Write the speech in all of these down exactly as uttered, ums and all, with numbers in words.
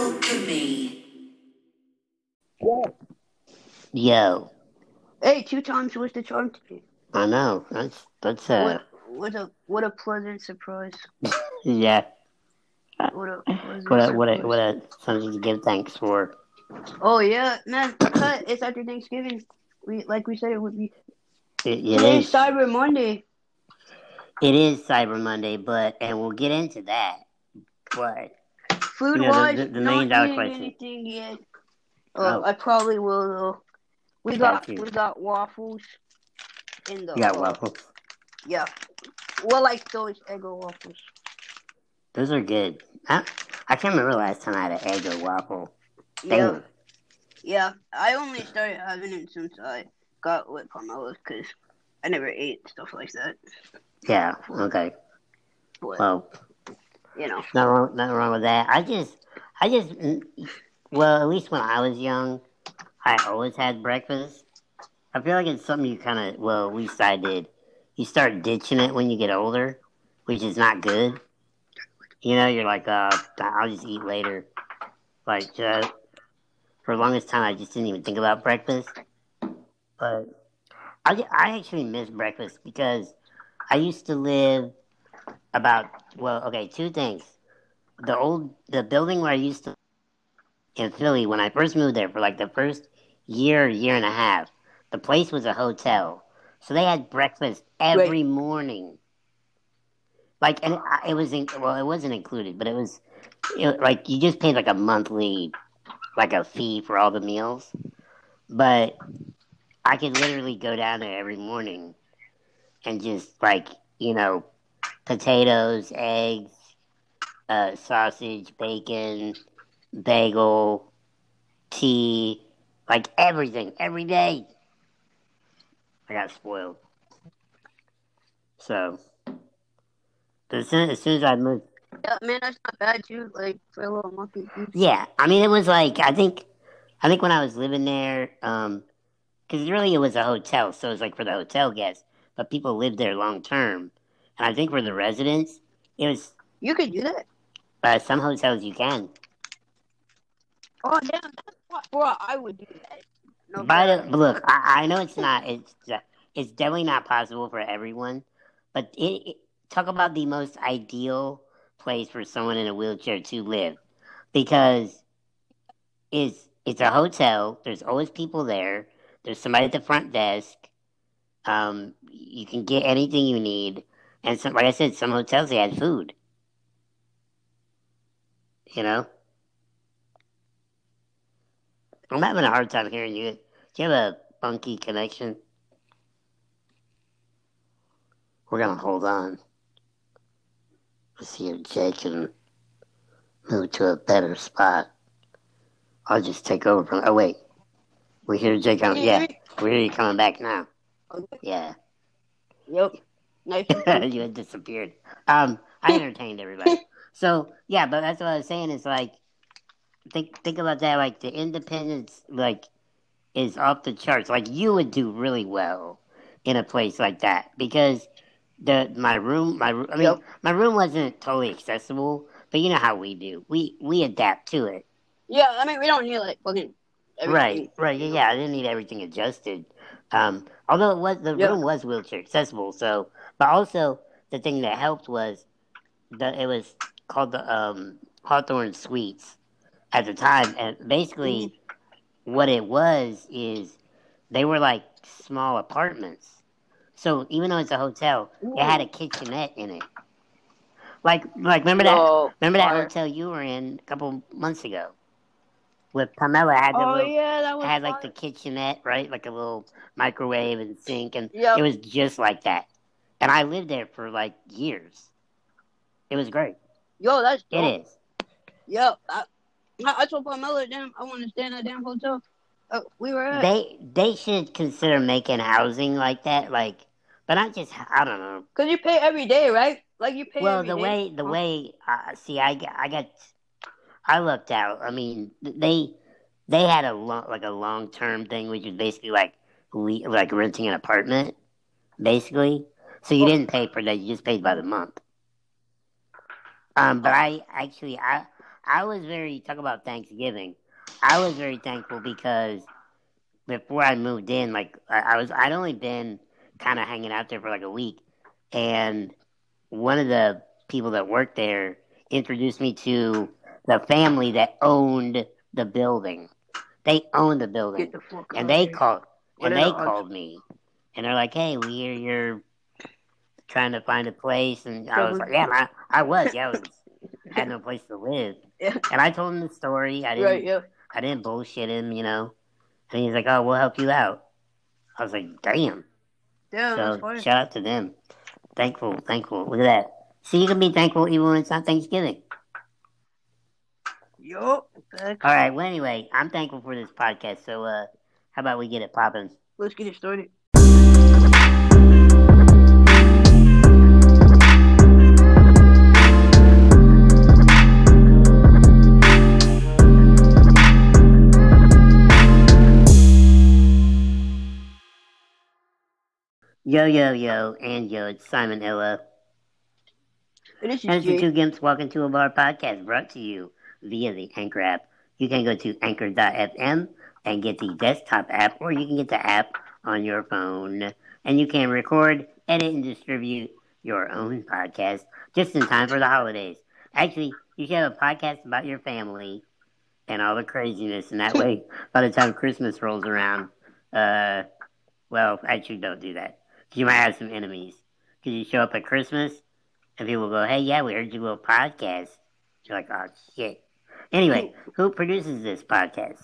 Yo. Hey, two times was the charm today. I know. That's that's uh What what a what a pleasant surprise. yeah. What a What pleasant a what a surprise. what a something to give thanks for. Oh yeah, man, cut. It's after Thanksgiving. We like we said it would be. It, it Today's is Cyber Monday. it is Cyber Monday, but and we'll get into that. But Food you know the wise, the, the million not dollar eating question. anything yet. Uh, Oh, I probably will though. We got got you. we got waffles in the You got uh waffles. yeah. Well, like those Eggo waffles. Those are good. I, I can't remember last time I had an egg or waffle. Yeah, Dang. yeah. I only started having it since I got with Carmela because I never ate stuff like that. Yeah. Okay. But Well, you know. nothing wrong, nothing wrong with that. I just I just well, at least when I was young, I always had breakfast. I feel like it's something you kind of, well, at least I did. You start ditching it when you get older, which is not good. You know, you're like, uh, I'll just eat later. Like, uh, for the longest time, I just didn't even think about breakfast. But I, I actually miss breakfast because I used to live about, well, okay, two things. The old, the building where I used to in Philly, when I first moved there for like the first year, year and a half, the place was a hotel. So they had breakfast Right. every morning. Like, and it, it was, in, well, it wasn't included, but it was, it, like, you just paid like a monthly, like a fee for all the meals. But I could literally go down there every morning and just, like, you know, potatoes, eggs, uh, sausage, bacon, bagel, tea, like everything, every day. I got spoiled. So, but as soon, as soon as I moved, Yeah, man, that's not bad too. Like for a little monkey food. yeah, I mean, it was like I think, I think when I was living there, um, because really it was a hotel, so it was like for the hotel guests, but people lived there long term, and I think for the residents, it was You could do that. uh, some hotels you can. Oh damn, that's what, bro. I would do that. No By the cap. but look, I, I know it's not, it's it's definitely not possible for everyone, but it, it talk about the most ideal place for someone in a wheelchair to live because is it's a hotel. There's always people there. There's somebody at the front desk. Um, you can get anything you need, and some, like I said, some hotels they had food. You know, I'm having a hard time hearing you. Do you have a funky connection? We're gonna hold on. Let's see if Jay can move to a better spot. I'll just take over from. Oh wait, we hear Jay Can coming. you hear Yeah, me? we hear you coming back now. Okay. Yeah, Yep. Nice and you funky. had disappeared. Um, I entertained everybody. So yeah, but that's what I was saying. Is like think think about that. Like the independence, like is off the charts. Like you would do really well in a place like that because the my room, my I mean, Yep. my room wasn't totally accessible, but you know how we do. We we adapt to it. Yeah. I mean, we don't need like fucking Right, everything. right, yeah, You know. yeah. I didn't need everything adjusted. Um, although it was the Yeah. room was wheelchair accessible, so but also the thing that helped was that it was called the um, Hawthorne Suites at the time, and basically Mm-hmm. what it was is they were like small apartments. So even though it's a hotel, it had a Ooh. kitchenette in it. Like like remember that Yo. remember that Fire. hotel you were in a couple months ago with Pamela had the Oh little yeah, that was had like the fire. kitchenette, right? Like a little microwave and sink and it Yep. was just like that. And I lived there for like years. It was great. Yo, that's It dope. is. Yep. I, I, I told Pamela, damn, I want to stay in that damn hotel. Uh, we were at. They they should consider making housing like that, like but not just I don't know. Cause you pay every day, right? Like you pay Well, every the day. way the Huh? way uh, see, I, got- I got I lucked out. I mean, they they had a long, like a long term thing, which is basically like le- like renting an apartment, basically. So you Oh, didn't pay per day; you just paid by the month. Um, but oh, I actually I I was very talk about Thanksgiving. I was very thankful because before I moved in, like I, I was, I'd only been kind of hanging out there for like a week, and one of the people that worked there introduced me to the family that owned the building. They owned the building, Get the fuck and out they of here. called, What and are they the odds? called me, and they're like, "Hey, we hear you're trying to find a place," and I was like, "Yeah, I, I was, yeah, I was, had no place to live." Yeah. And I told him the story. I Right, didn't, yeah. I didn't bullshit him, you know. And he's like, "Oh, we'll help you out." I was like, "Damn!" Yeah, that's So fine. shout out to them. Thankful, thankful. Look at that. See, you can be thankful even when it's not Thanksgiving. Yup. All right. Well, anyway, I'm thankful for this podcast. So, uh, how about we get it popping? Let's get it started. Yo, yo, yo, and yo, it's Simon Ella. And this is And it's the Jay. Two Gimps Walking to a Bar podcast brought to you via the Anchor app. You can go to anchor dot f m and get the desktop app, or you can get the app on your phone. And you can record, edit, and distribute your own podcast just in time for the holidays. Actually, you should have a podcast about your family and all the craziness, and that way, by the time Christmas rolls around, uh, well, actually, don't do that. You might have some enemies. Because you show up at Christmas, and people go, "Hey, yeah, we heard you do a podcast." You're like, "Oh, shit." Anyway, who produces this podcast?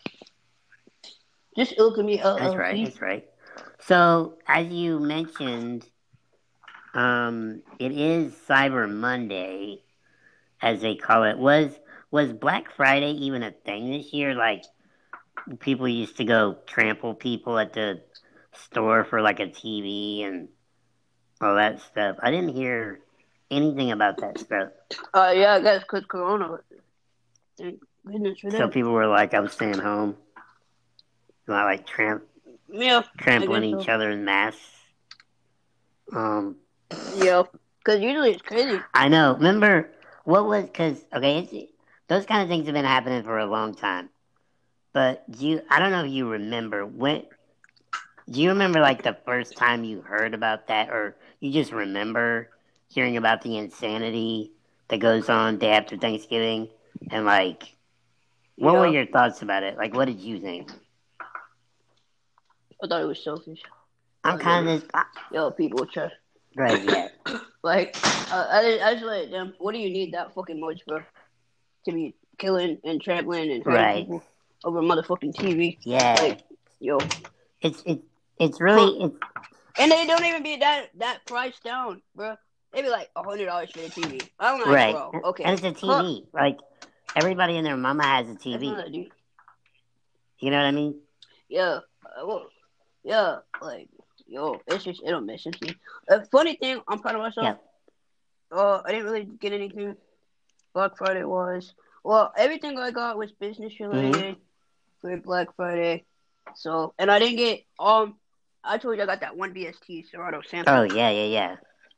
Just Ilkemy L L C. That's right, that's right. So, as you mentioned, um, it is Cyber Monday, as they call it. Was was Black Friday even a thing this year? Like, people used to go trample people at the store for like a T V and all that stuff. I didn't hear anything about that stuff. Uh, yeah, I guess because Corona. Thank goodness for that. So people were like, "I'm staying home." Not like tramp, Yeah. trampling I guess each so. other in mass. Um, Yeah. Because usually it's crazy. I know. Remember what was? Because okay, it's, those kind of things have been happening for a long time. But do you? I don't know if you remember when. Do you remember like the first time you heard about that, or you just remember hearing about the insanity that goes on day after Thanksgiving, and like, what were Yeah. your thoughts about it? Like, what did you think? I thought it was selfish. I'm kind of this. Yo, people try. Right, yeah. Like, uh, I, just- I just like, them. What do you need that fucking much for? To be killing and trampling and hurting Right. people over motherfucking T V? Yeah. Like, yo. It's it, it's really it's And they don't even be that that priced down, bro. They be like a hundred dollars for the T V. I'm like, right. bro, okay. And it's a T V. Huh. Like everybody and their mama has a T That's V. not a dude. You know what I mean? Yeah. Uh, well, yeah. Like, yo, it's just it don't make sense to me. A funny thing, I'm proud of myself. Yeah. Uh, I didn't really get anything. Black Friday was well, everything I got was business related Mm-hmm. for Black Friday. So, and I didn't get um. I told you I got that one B S T Serato sample. Oh yeah, yeah, yeah.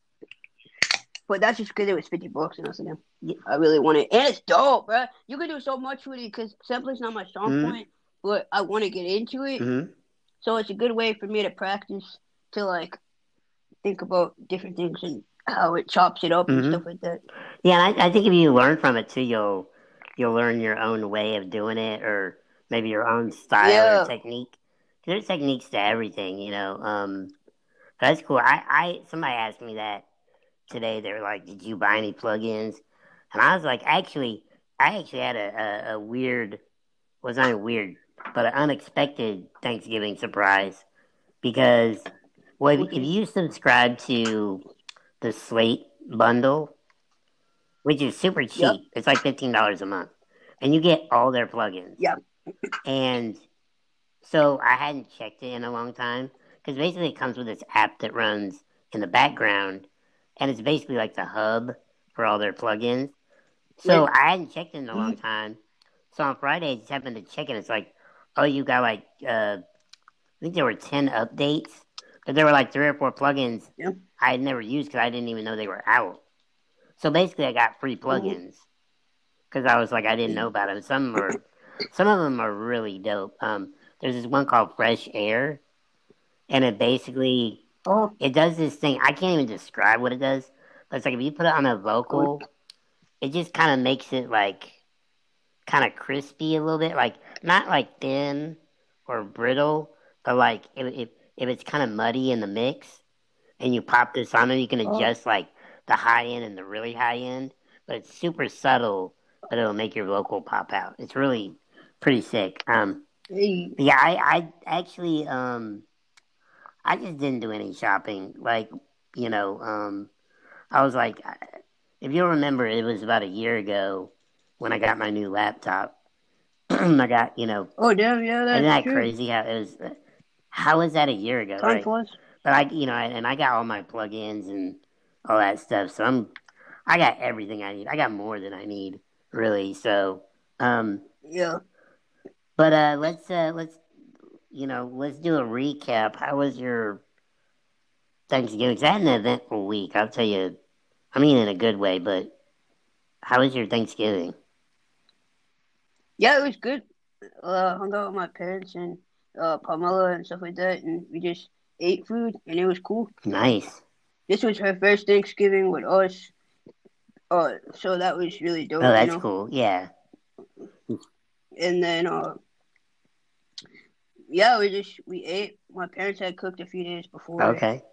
But that's just because it was fifty bucks, and I said, Yeah. I really want it, and it's dope, bro. You can do so much with it because sampling's not my strong Mhm. point, but I want to get into it. Mm-hmm. So it's a good way for me to practice to like think about different things and how it chops it up Mhm. and stuff like that. Yeah, and I, I think if you learn from it too, you'll you'll learn your own way of doing it, or maybe your own style Yeah. or technique. There's techniques to everything, you know. Um, that's cool. I, I somebody asked me that today. They were like, "Did you buy any plugins?" And I was like, "Actually, I actually had a, a, a weird, was not weird, but an unexpected Thanksgiving surprise because, well, if, Okay. if you subscribe to the Slate bundle, which is super cheap, Yep. it's like fifteen dollars a month, and you get all their plugins. Yep. And so I hadn't checked it in a long time because basically it comes with this app that runs in the background, and it's basically like the hub for all their plugins. So Yeah. I hadn't checked it in a long time. So on Friday, I just happened to check it. It's like, oh, you got like, uh, I think there were ten updates, but there were like three or four plugins Yeah. I had never used because I didn't even know they were out. So basically, I got free plugins. because I was like I didn't know about them. Some are, some of them are really dope. Um, there's this one called Fresh Air, and it basically Oh, it does this thing. I can't even describe what it does, but it's like if you put it on a oh, vocal, it just kind of makes it like kind of crispy a little bit, like not like thin or brittle, but like if if, if it's kind of muddy in the mix, and you pop this on it, you can oh. adjust like the high end and the really high end, but it's super subtle, but it'll make your vocal pop out. It's really pretty sick. Um, Hey, but yeah, I I actually um I just didn't do any shopping. Like you know um I was like, if you remember, it was about a year ago when I got my new laptop. I got, you know, oh damn, yeah, isn't that's that true. crazy how it was? How was that a year ago, Time right? flies. But I, you know, and I got all my plugins and all that stuff. So I'm, I got everything I need. I got more than I need, really. So, um, Yeah. but uh, let's uh, let's you know, let's do a recap. How was your Thanksgiving? 'Cause I had an eventful week. I'll tell you. I mean, in a good way, but how was your Thanksgiving? Yeah, it was good. Uh, hung out with my parents and uh, Pamela and stuff like that, and we just ate food, and it was cool. Nice. This was her first Thanksgiving with us, uh, so that was really Oh, dope, you that's know. cool. Yeah. And then, uh, yeah, we just we ate. My parents had cooked a few days before Okay.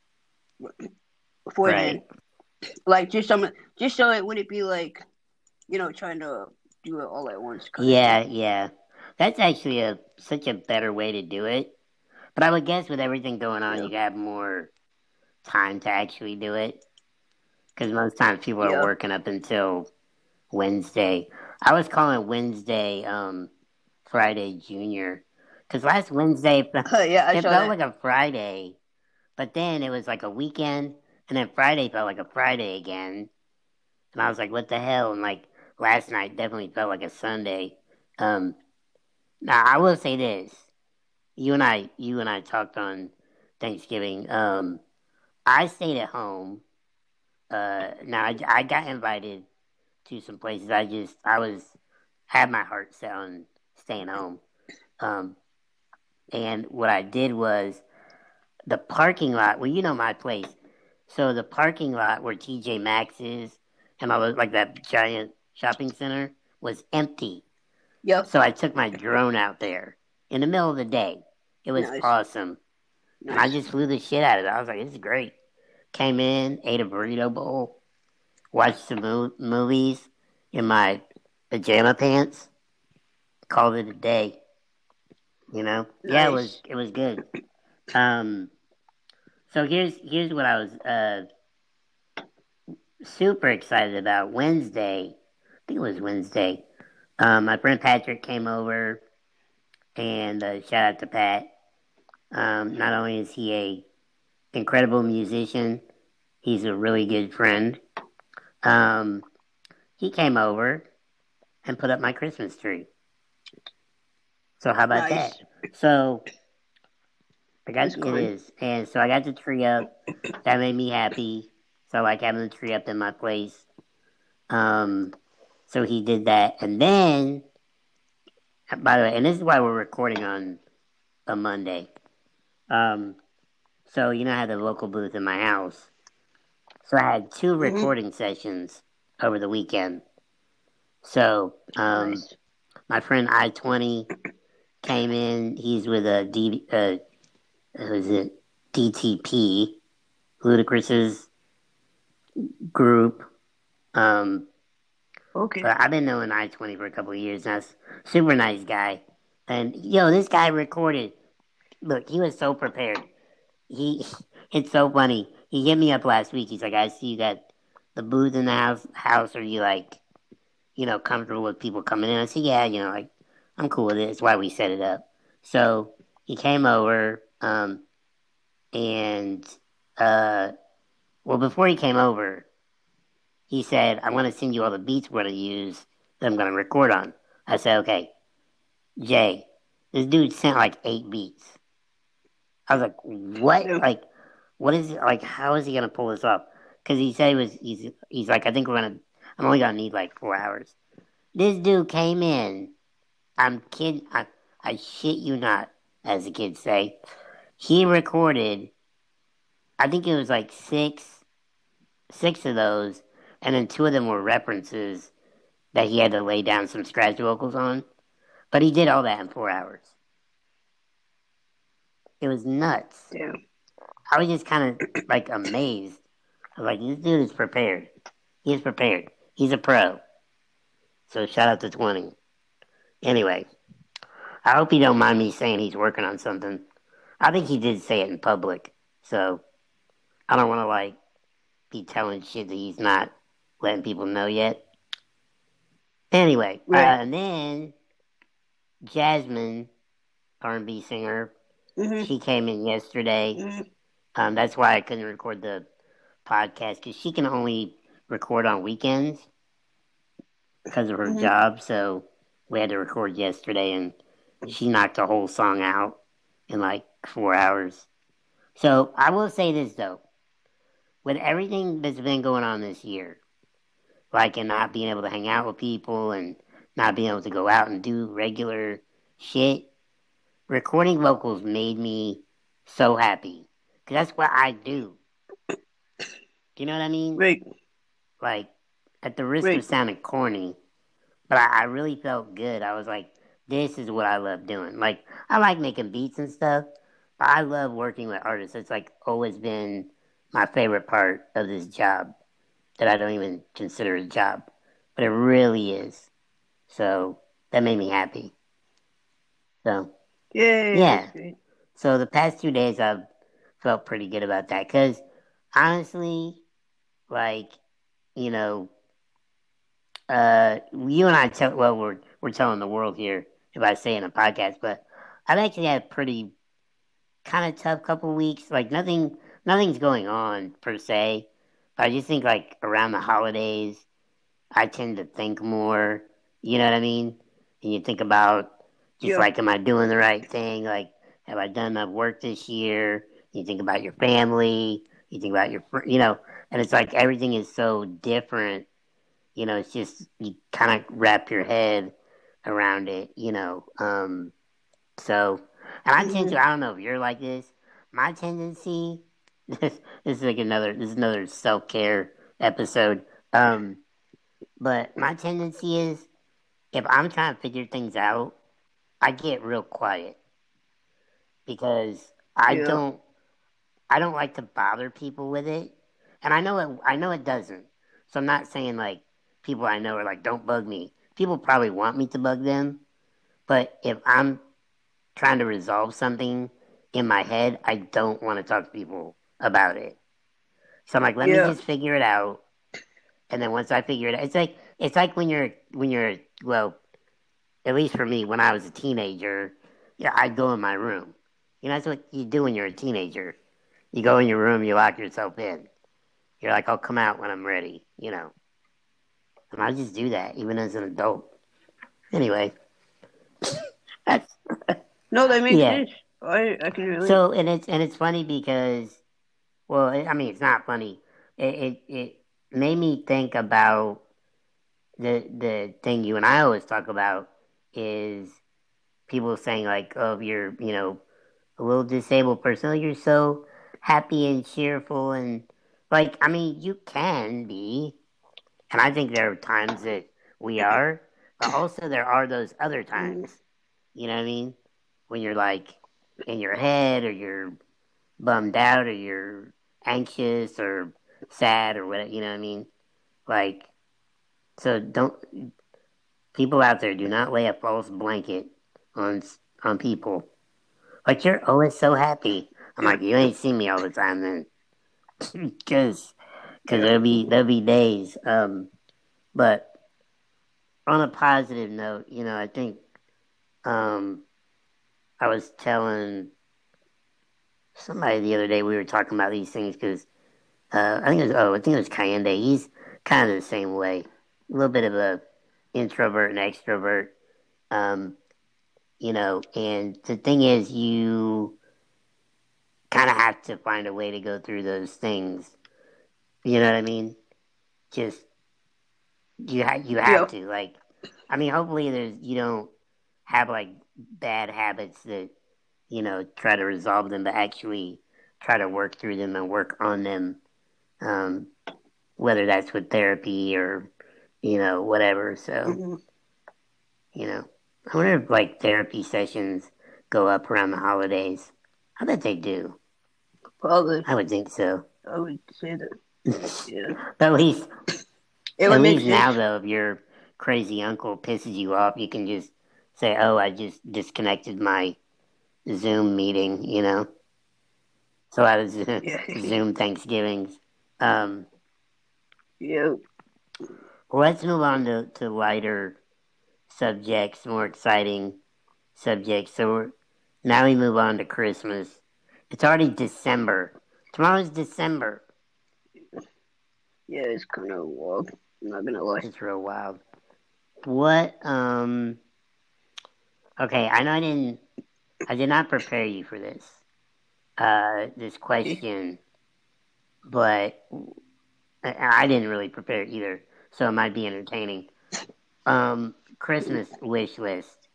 beforehand, Right. like just some, just so it wouldn't be like you know trying to do it all at once kind of thing. Yeah, yeah. That's actually a such a better way to do it. But I would guess with everything going on, Yeah, you got more time to actually do it. Because most times people are yeah, working up until Wednesday. I was calling Wednesday um, Friday Junior. Because last Wednesday, yeah. I it saw felt that. like a Friday. But then it was like a weekend. And then Friday felt like a Friday again. And I was like, what the hell? And like last night definitely felt like a Sunday. Um, now I will say this: you and I, you and I talked on Thanksgiving. Um, I stayed at home. Uh, now I, I got invited to some places. I just I was had my heart set on staying home. Um, and what I did was the parking lot. Well, you know my place. So the parking lot where T J Maxx is and all those, like that giant shopping center was empty. Yep, So I took my drone out there in the middle of the day. It was nice, awesome. And I nice. just flew the shit out of it. I was like, this is great. Came in, ate a burrito bowl, watched some mo- movies in my pajama pants, called it a day. You know? Yeah, it was Nice. it was good. Um, so here's here's what I was uh, super excited about. Wednesday, I think it was Wednesday. Um, my friend Patrick came over, and uh, shout out to Pat. Um, not only is he a incredible musician, he's a really good friend. Um, he came over and put up my Christmas tree. So how about that? Nice. So I That's got it kind. is, and so I got the tree up. That made me happy. So I like having the tree up in my place. Um, so he did that, and then by the way, and this is why we're recording on a Monday. Um, so you know I had the local booth in my house. So I had two Mm-hmm. recording sessions over the weekend. So um, Nice. my friend I twenty came in. He's with a D, uh, who's it? D T P, Ludacris's group. Um, Okay. but I've been knowing I twenty for a couple of years now. Super nice guy. And yo, this guy recorded. Look, he was so prepared. He, it's so funny. He hit me up last week. He's like, I see you got the booth in the house. House, are you like, you know, comfortable with people coming in? I said, yeah, you know, like I'm cool with it. It's why we set it up. So he came over, um, and uh, well, before he came over, he said, I want to send you all the beats we're going to use that I'm going to record on. I said, okay, Jay, this dude sent like eight beats. I was like, what? Yeah. Like, what is it? Like, how is he going to pull this off? Because he said he was, he's, he's like, I think we're going to, I'm only going to need like four hours. This dude came in. I'm kidding. I, I shit you not, as the kids say. He recorded, I think it was like six, six of those, and then two of them were references that he had to lay down some scratch vocals on. But he did all that in four hours. It was nuts. Damn. I was just kind of like amazed. I was like, this dude is prepared. He is prepared. He's a pro. So shout out to twenty. Anyway, I hope you don't mind me saying he's working on something. I think he did say it in public. So I don't want to like be telling shit that he's not letting people know yet. Anyway, Right. uh, and then Jasmine, R and B singer, Mm-hmm. she came in yesterday. Mm-hmm. Um, that's why I couldn't record the podcast because she can only record on weekends because of her Mhm. job. So we had to record yesterday, and she knocked a whole song out in like four hours. So I will say this though, with everything that's been going on this year, like and not being able to hang out with people and not being able to go out and do regular shit, recording vocals made me so happy because that's what I do. Do you know what I mean? Right. Like, at the risk Right. of sounding corny, but I, I really felt good. I was like, this is what I love doing. Like, I like making beats and stuff, but I love working with artists. It's like always been my favorite part of this job that I don't even consider a job, but it really is. So that made me happy. So Yay. yeah. That's great. So the past two days I've felt pretty good about that because honestly, like, you know, uh, you and I tell well we're we're telling the world here if I say in a podcast, but I've actually had a pretty kind of tough couple weeks. Like nothing nothing's going on per se. But I just think like around the holidays I tend to think more, you know what I mean? And you think about just Yeah. like am I doing the right thing? Like have I done enough work this year? You think about your family, you think about your fr- you know, and it's like everything is so different. You know, it's just you kind of wrap your head around it, you know. Um, so, and I tend Mhm. to, I don't know if you're like this. My tendency, this, this is like another, this is another self care episode. Um, but my tendency is if I'm trying to figure things out, I get real quiet because I Yeah. don't, I don't like to bother people with it, and I know it, I know it doesn't. So I'm not saying like people I know are like, don't bug me. People probably want me to bug them, but if I'm trying to resolve something in my head, I don't want to talk to people about it. So I'm like, let me Yeah. just figure it out, and then once I figure it out, it's like it's like when you're when you're well, at least for me, when I was a teenager, yeah, I'd go in my room. You know, that's what you do when you're a teenager. You go in your room, you lock yourself in. You're like, I'll come out when I'm ready, you know. And I just do that, even as an adult. Anyway, that's No, that makes yeah. sense. I I can relate. So and it's and it's funny because, well, I mean, it's not funny. It it, it made me think about the the thing you and I always talk about is people saying like, oh, if you're you know a little disabled person, oh, you're so happy and cheerful and like, I mean, you can be, and I think there are times that we are, but also there are those other Mhm. times. You know what I mean? When you're like in your head or you're bummed out or you're anxious or sad or whatever, you know what I mean? Like, so don't, people out there do not lay a false blanket on on people. Like, you're always so happy. I'm Yeah. like, you ain't seen me all the time then. Because cause Yeah. there'll be, there'll be days. Um, but on a positive note, you know, I think um, I was telling somebody the other day we were talking about these things because uh, I think it was oh I think it was Kayende. He's kind of the same way, a little bit of a introvert and extrovert, um, you know. And the thing is, you kind of have to find a way to go through those things. You know what I mean? Just you ha- you have Yeah. to like. I mean, hopefully, there's you don't have like bad habits that you know try to resolve them, but actually try to work through them and work on them. Um, whether that's with therapy or you know whatever. So Mm-hmm. you know, I wonder if like therapy sessions go up around the holidays. I bet they do. Probably, I would think so. I would say that. Yeah, But at least, it at would make least now sense. though, if your crazy uncle pisses you off, you can just say, "Oh, I just disconnected my Zoom meeting." You know, so I was Yeah, Zoom Thanksgivings. Um, yeah. well, let's move on to, to lighter subjects, more exciting subjects. So we're, now we move on to Christmas. It's already December. Tomorrow's December. Yeah, it's kind of wild. I'm not gonna lie. It's real wild. What? Um. Okay, I know I didn't. I did not prepare you for this. Uh, this Okay. question, but I, I didn't really prepare either, so it might be entertaining. Um, Christmas wish list.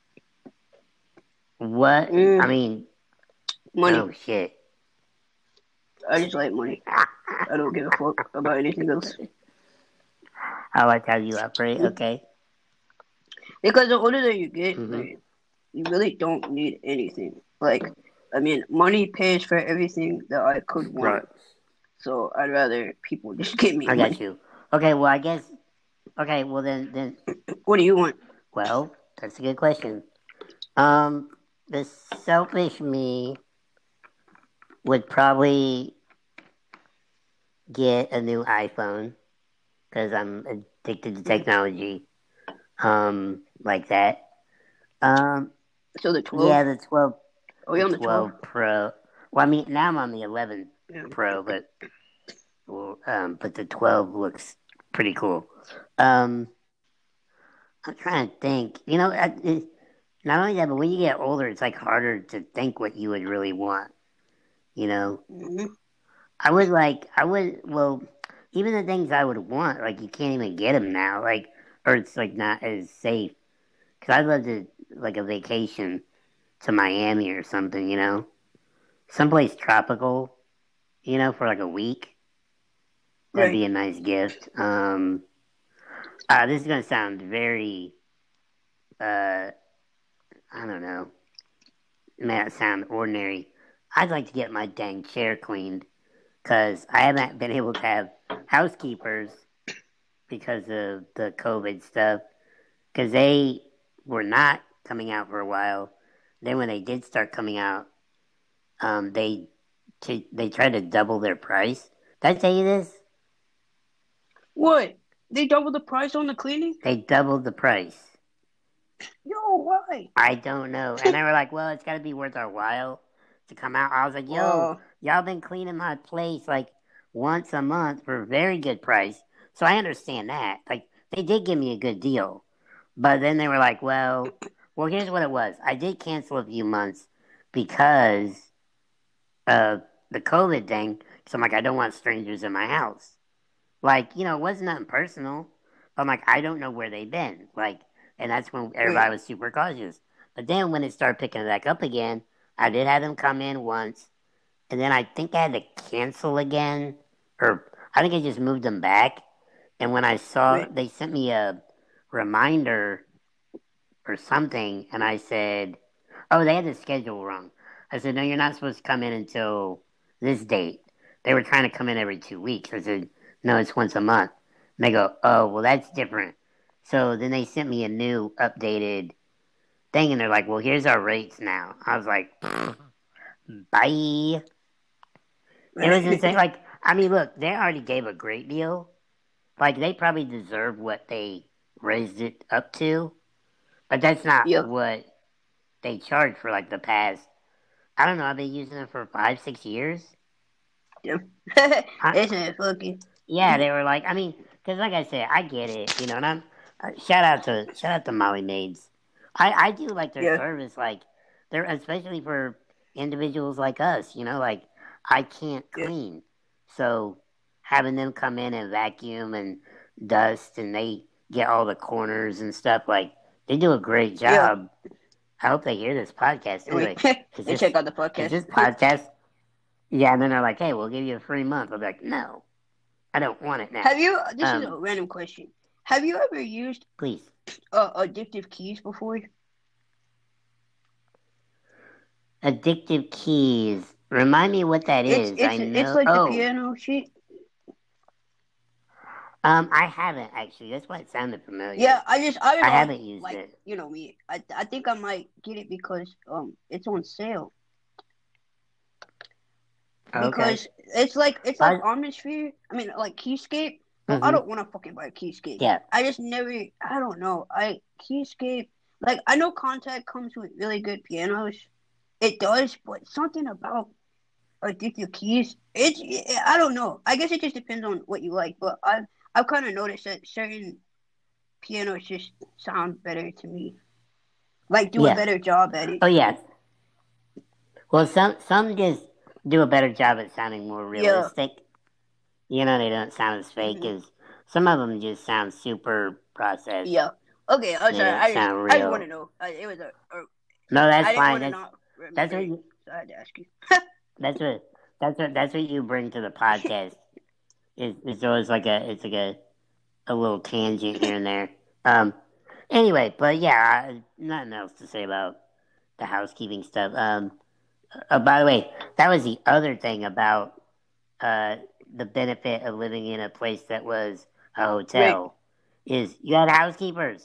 What? I Mm, mean, money. oh shit. I just like money. I don't give a fuck about anything else. I like how you operate. Okay. Because the older that you get, Mm-hmm. like, you really don't need anything. Like, I mean, money pays for everything that I could Right. want. So I'd rather people just give me I got money. you. Okay. Well, I guess. Okay. Well, then, then. What do you want? Well, that's a good question. Um, the selfish me would probably get a new iPhone because I'm addicted to Mm. technology. Um, like that. Um, So the yeah, twelve? the twelve, Are we the on the twelve? twelve Pro. Well, I mean, now I'm on the eleven Yeah. Pro, but well, um, but the twelve looks pretty cool. Um, I'm trying to think. You know, it, not only that, but when you get older, it's like harder to think what you would really want. You know, Mm-hmm. I would like, I would, well, even the things I would want, like you can't even get them now, like, or it's like not as safe. Cause I'd love to, like a vacation to Miami or something, you know, someplace tropical, you know, for like a week. That'd Right. be a nice gift. Um, uh, this is gonna sound very, uh, I don't know, it may not sound ordinary. I'd like to get my dang chair cleaned because I haven't been able to have housekeepers because of the COVID stuff, because they were not coming out for a while. Then when they did start coming out, um, they t- they tried to double their price. Did I tell you this? What? They doubled the price on the cleaning? They doubled the price. Yo, why? I don't know. And they were like, "Well, it's got to be worth our while to come out." I was like, "Yo, Well, y'all been cleaning my place like once a month for a very good price." So I understand that. Like they did give me a good deal. But then they were like, well, well, here's what it was. I did cancel a few months because of the COVID thing. So I'm like, I don't want strangers in my house. Like, you know, it wasn't nothing personal. But I'm like, I don't know where they've been. Like, and that's when right. everybody was super cautious. But then when it started picking back up again, I did have them come in once. And then I think I had to cancel again. Or I think I just moved them back. And when I saw, Right. they sent me a reminder or something, and I said, "Oh, they had the schedule wrong." I said, "No, you're not supposed to come in until this date." They were trying to come in every two weeks. I said, "No, it's once a month." And they go, "Oh, well, that's different." So then they sent me a new updated thing, and they're like, "Well, here's our rates now." I was like, "Bye." It was insane. Right. Like, I mean, look, they already gave a great deal. Like, they probably deserve what they raised it up to, but that's not Yep. what they charge for like the past. I don't know. I've been using it for five, six years. Yep. I, Isn't it fucking? yeah, they were like. I mean, because like I said, I get it, you know. And I'm uh, shout out to shout out to Molly Maids. I I do like their Yeah. service, like they're especially for individuals like us, you know. Like I can't Yeah. clean, so having them come in and vacuum and dust, and they get all the corners and stuff. Like they do a great Yeah. job. I hope they hear this podcast. They're like, is they this, check out the is podcast. this podcast? Yeah, and then they're like, hey, we'll give you a free month. I'll be like, no, I don't want it now. Have you? This um, is a random question. Have you ever used please uh, addictive keys before? Addictive keys. Remind me what that It's is. it's I know. it's like oh, the piano shit. Um, I haven't actually. That's why it sounded familiar. Yeah, I just I don't know. I haven't used like, it. You know me. I I think I might get it because um it's on sale. Because Okay. it's like it's like I, Omnisphere. I mean, like Keyscape. But mm-hmm. I don't want to fucking buy Keyscape. Yeah. I just never. I don't know. I Keyscape. Like I know Contact comes with really good pianos. It does, but something about addictive keys. It's it, I don't know. I guess it just depends on what you like. But I've I've kind of noticed that certain pianos just sound better to me. Like do yeah. a better job at it. Oh yeah. Well, some some just do a better job at sounding more realistic. Yeah. You know, they don't sound as fake mm-hmm. as some of them. Just sound super processed. Yeah. Okay. I'm sorry. I just, I just want to know. I, it was a, a. No, that's I fine. That's, that's what. You, so I had to ask you. that's what. That's what. That's what you bring to the podcast. It's, it's always like a. It's like a. A little tangent here and there. Um. Anyway, but yeah, nothing else to say about the housekeeping stuff. Um. Uh, by the way, that was the other thing about uh the benefit of living in a place that was a hotel right. is you had housekeepers.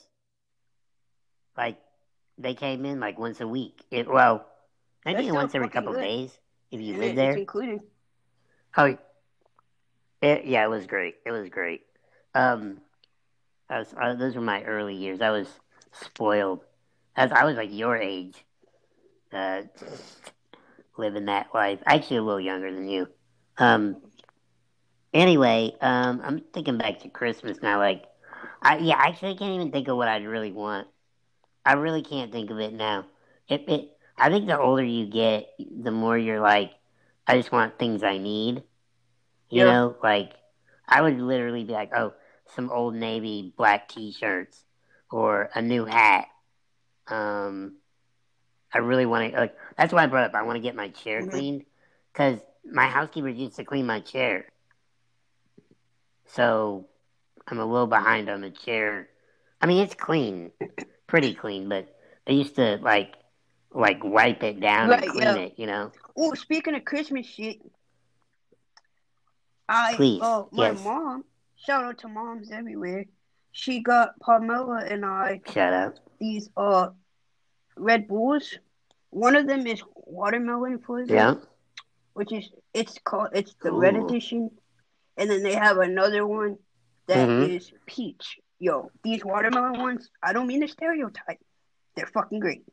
Like they came in like once a week. It well, maybe once every couple good. of days if you and live it, there. It's included. Oh, it, yeah, it was great. It was great. Um, I was, uh, those were my early years. I was spoiled. As I was like your age, uh, living that life. Actually, a little younger than you. Um. Anyway, um, I'm thinking back to Christmas now. Like, I yeah, actually, I can't even think of what I'd really want. I really can't think of it now. It, it, I think the older you get, the more you're like, I just want things I need. You yeah. know, like I would literally be like, oh, some Old Navy black T-shirts or a new hat. Um, I really want to like. That's why I brought up. I want to get my chair mm-hmm. cleaned because my housekeeper used to clean my chair. So I'm a little behind on the chair. I mean, it's clean, pretty clean, but they used to like, like wipe it down right, and clean yeah. it. You know. Oh, speaking of Christmas shit, I Please, oh my yes. mom. Shout out to moms everywhere. She got Pamela and I. Shout out. These uh Red Bulls. One of them is watermelon flavor. Yeah. Which is it's called it's the Ooh. Red edition. And then they have another one that mm-hmm. is peach. Yo, these watermelon ones, I don't mean to stereotype. They're fucking great.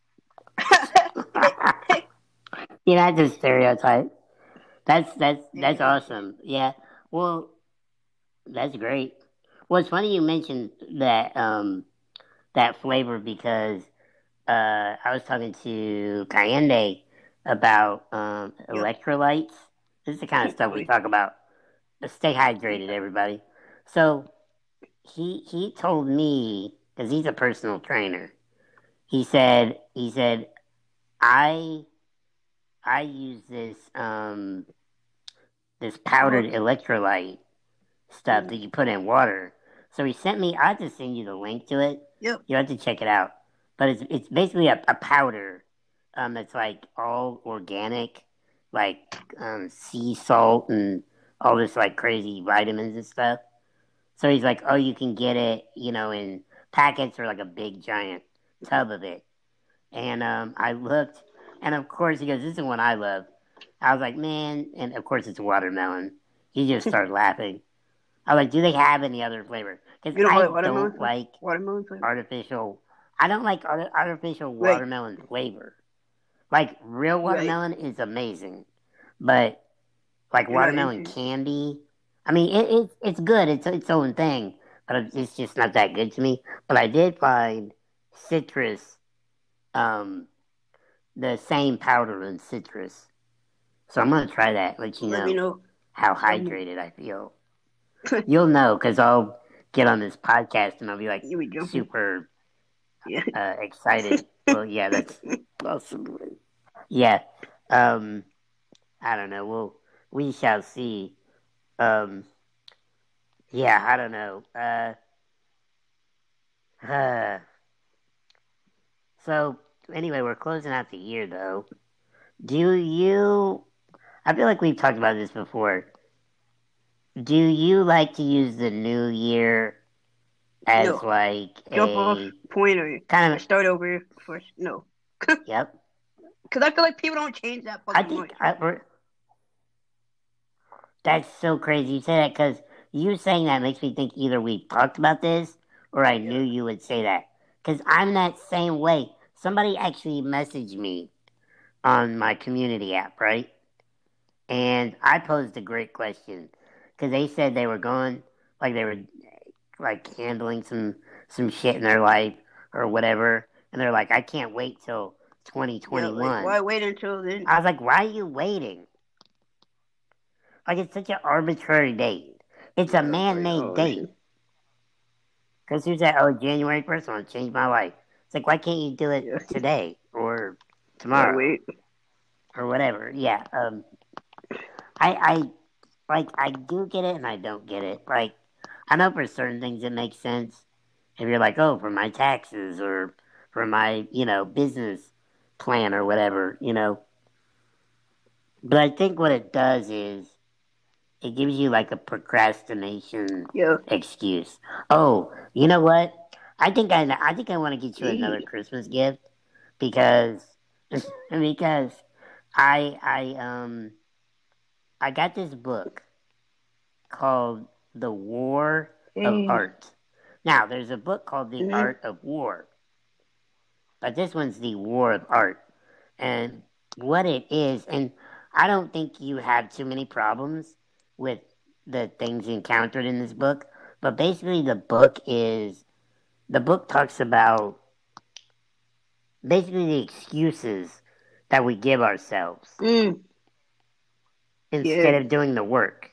You're not just stereotype. That's that's that's awesome. Yeah. Well, that's great. Well, it's funny you mentioned that um, that flavor because uh, I was talking to Kayende about um, electrolytes. This is the kind of stuff we talk about. Stay hydrated, everybody. So he he told me because he's a personal trainer. He said he said I I use this um this powdered electrolyte stuff mm-hmm. that you put in water. So he sent me. I have to send you the link to it. Yep. You have to check it out. But it's it's basically a, a powder um that's like all organic, like um, sea salt and all this like crazy vitamins and stuff. So he's like, oh, you can get it, you know, in packets or like a big giant tub of it. And um, I looked, and of course he goes, this is the one I love. I was like, man, and of course it's watermelon. He just started laughing. I was like, do they have any other flavor? Because I like don't like watermelon flavor? artificial. I don't like artificial watermelon right. flavor. Like real watermelon right. is amazing, but like You're watermelon candy. I mean, it, it it's good. It's its own thing, but it's just not that good to me. But I did find citrus, um, the same powder in citrus. So I'm gonna try that. Let you Let know, me know how hydrated I feel. You'll know because I'll get on this podcast and I'll be like super Yeah. uh, excited. Well, yeah, that's possibly. Yeah. Um, I don't know. We'll we shall see. Um, yeah, I don't know. Uh, uh, so anyway, we're closing out the year though. Do you? I feel like we've talked about this before. Do you like to use the new year as No. like Jump off a point or, kind or of? start over first. No. Yep. Because I feel like people don't change that I fucking think much. I, that's so crazy you say that because you saying that makes me think either we talked about this or I Yeah. knew you would say that. Because I'm that same way. Somebody actually messaged me on my community app, right? And I posed a great question because they said they were going, like they were like handling some some shit in their life or whatever, and they're like, I can't wait till Yeah, like, twenty twenty-one. why wait until then? I was like, why are you waiting? Like it's such an arbitrary date. It's a Yeah, like, man-made oh, date. Because who's that? Oh, January first, I want to change my life. It's like, why can't you do it yeah. today or Why tomorrow wait? or whatever? Yeah. Um, I, I, like, I do get it and I don't get it. Like, I know for certain things it makes sense. If you're like, oh, for my taxes or for my, you know, business plan or whatever, you know. But I think what it does is it gives you like a procrastination Yeah. excuse. Oh, you know what? I think I I think I want to get you another Hey. Christmas gift because because I I um I got this book called The War of Hey. Art. Now, there's a book called The Mm-hmm. Art of War, but this one's The War of Art. And what it is, and I don't think you have too many problems with the things encountered in this book, but basically the book is the book talks about basically the excuses that we give ourselves Mm. Yeah. instead of doing the work.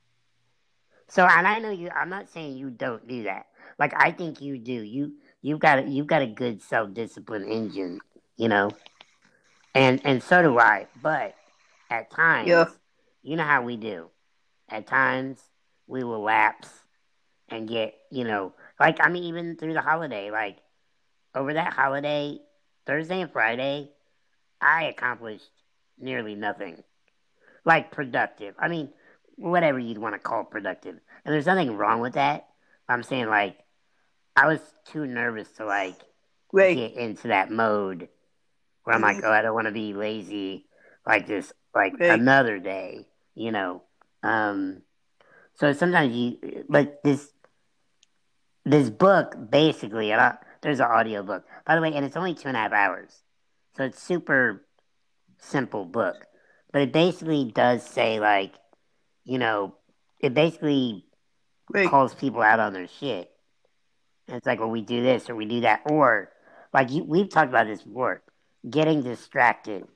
So, and I know you. I'm not saying you don't do that. Like I think you do. You you've got a, you've got a good self discipline engine, you know, and and so do I. But at Yeah. times, you know how we do. At times, we will lapse and get, you know, like I mean, even through the holiday, like over that holiday, Thursday and Friday, I accomplished nearly nothing. Like productive. I mean, whatever you'd want to call productive. And there's nothing wrong with that. I'm saying like I was too nervous to like Right. get into that mode where I'm like, oh, Mm-hmm. I don't want to be lazy like this, like Right. another day, you know. Um, so sometimes you, but this this book basically, and I, there's an audio book, by the way, and it's only two and a half hours, so it's super simple book. But it basically does say like, you know, it basically Right. calls people out on their shit. And it's like, well, we do this or we do that, or like you, we've talked about this before, getting distracted.